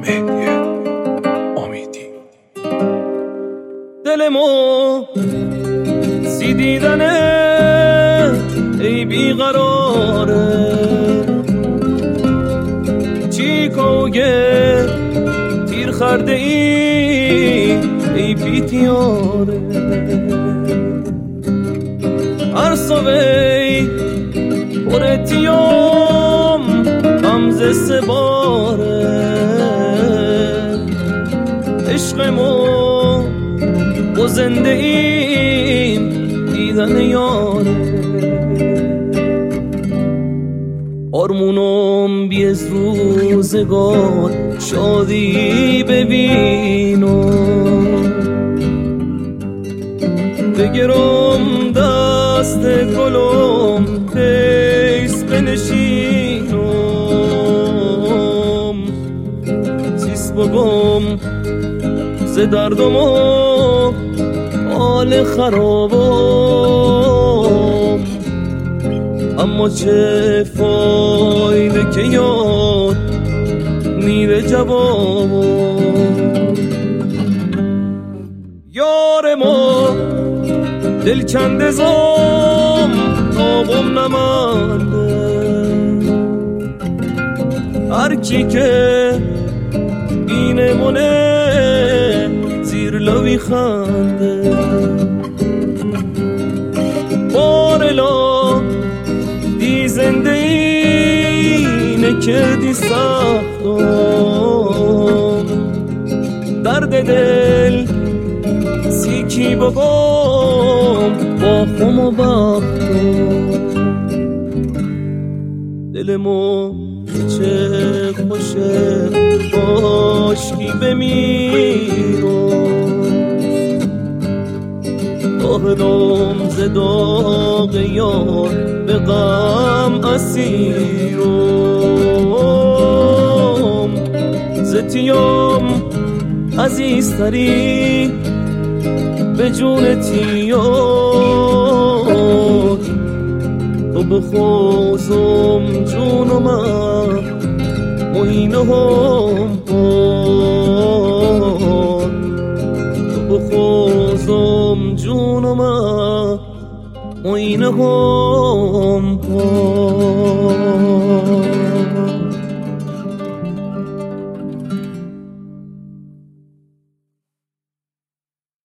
مهدی امیدی. دلمو سی دیدنه ای بیقراره، چی کوگه تیر خرده ای بیتیاره، عرصوی پرتیام غمزه سباره، عشقمو و زنده ایم دیدن یاره، آرمونم بیز روزگار شادی ببینم، بگرم دست گلم پیس بنشینم، سیس بگم ز دردم و حال خرابم، اما چه فایده که یاد میره جوابم. یار ما دل کنده زم آبم نمانده، هر کی که بینمونه زیر لبی خنده، بارلا دی زنده اینه که دی سختم، درد دل سیکی بگم با خم و بختم، دلمو چه خوشه باشکی بمیرم، داغلم ز داغ یار به غم اسیرم، ز تیام عزیزتری به جون تیار، تو بخوزم جونم موینه هم پاد، تو بخوزم جونم موینه هم